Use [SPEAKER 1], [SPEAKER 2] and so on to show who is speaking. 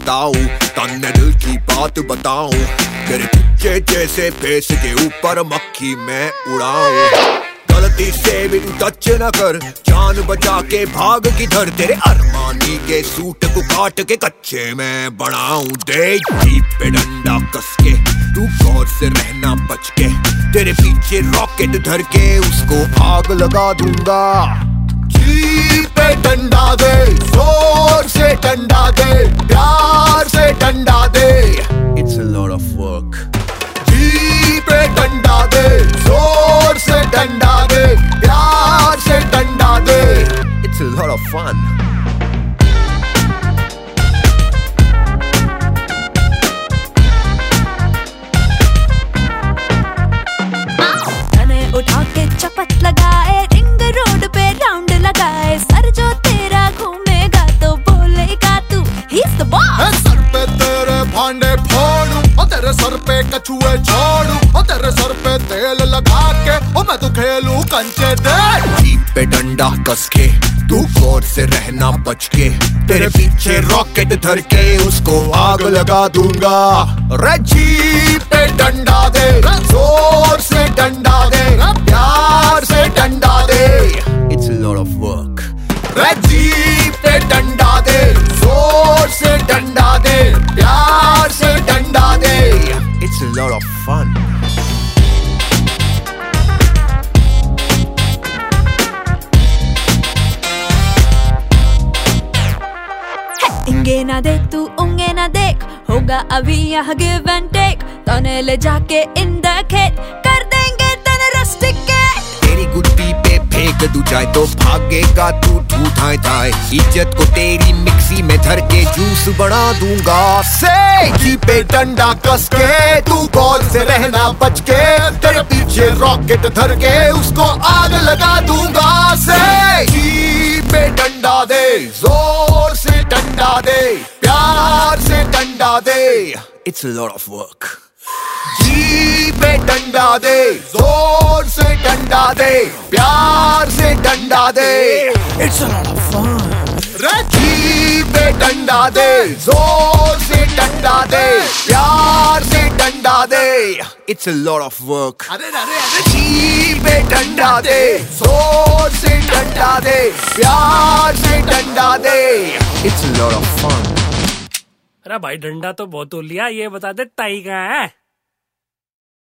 [SPEAKER 1] बताऊं, तन्ने दिल की बात बताऊं, तेरे कुत्ते जैसे फेस के ऊपर मक्खी मैं उड़ाऊं। गलती से भी टच न कर, जान बचा के भाग किधर, तेरे अरमानी के सूट को काट के कच्चे मैं बनाऊं। दे जीप पे डंडा कस के, तू गौर से रहना बच के, तेरे पीछे रॉकेट धर के उसको आग लगा दूंगा। जीप पे डंडा दे, जोर से डंडा दे, प्यार से डंडा दे, it's a lot of work. Jeep पे डंडा दे, जोर से डंडा दे, प्यार से डंडा दे, it's a lot of fun.
[SPEAKER 2] उठा के चपत लगाए, रिंग रोड पे राउंड लगाए, सर जो तेरा घूमेगा तो बोलेगा तू ही इज द बॉस।
[SPEAKER 3] सर पे तेरे भांडे फोड़ूं, और तेरे सर पे कछुए छोड़ूं, और तेरे सर पे तेल लगा के और मैं तो खेलूं कंचे दे।
[SPEAKER 1] जीप पे डंडा कस के, तू गौर से रहना बच के, तेरे पीछे रॉकेट धर के उसको आग लगा दूंगा। रे जीप पे डंडा दे, जोर से डंडा दे, प्यार से डंडा दे, it's a lot of work. रे जीप पे डंडा दे, जोर से डंडा दे, प्यार से डंडा दे, it's a lot of fun.
[SPEAKER 2] इंगे ना दे तू उंगे ना देख, होगा अभी यहाँ गिव एंड टेक, तने ले जाके इन द खेत कर देंगे तने रस्टिकेट।
[SPEAKER 1] तेरी गुद्दी पे फेंक दूं जाए तो भागेगा तू ढूंढाए थाए, इज्जत को तेरी मिक्सी में धर के जूस बना दूंगा। से जीप पे डंडा कस के, तू गौर से रहना बच के, तेरे पीछे रॉकेट धर के उसको आग लगा दूंगा। से जीप पे डंडा दे, जोर से डंडा दे, प्यार से डंडा दे, it's a lot of work. Jeep पे डंडा दे, जोर से डंडा दे, प्यार से डंडा दे, it's a lot of fun. Jeep पे डंडा दे, जोर से डंडा दे, प्यार से डंडा दे, it's a lot of work. Jeep पे डंडा दे, जोर से डंडा दे, प्यार से डंडा दे, it's a lot of fun.
[SPEAKER 4] अरे भाई डंडा तो बहुत हो लिया, ये बता दे ताई कहाँ है?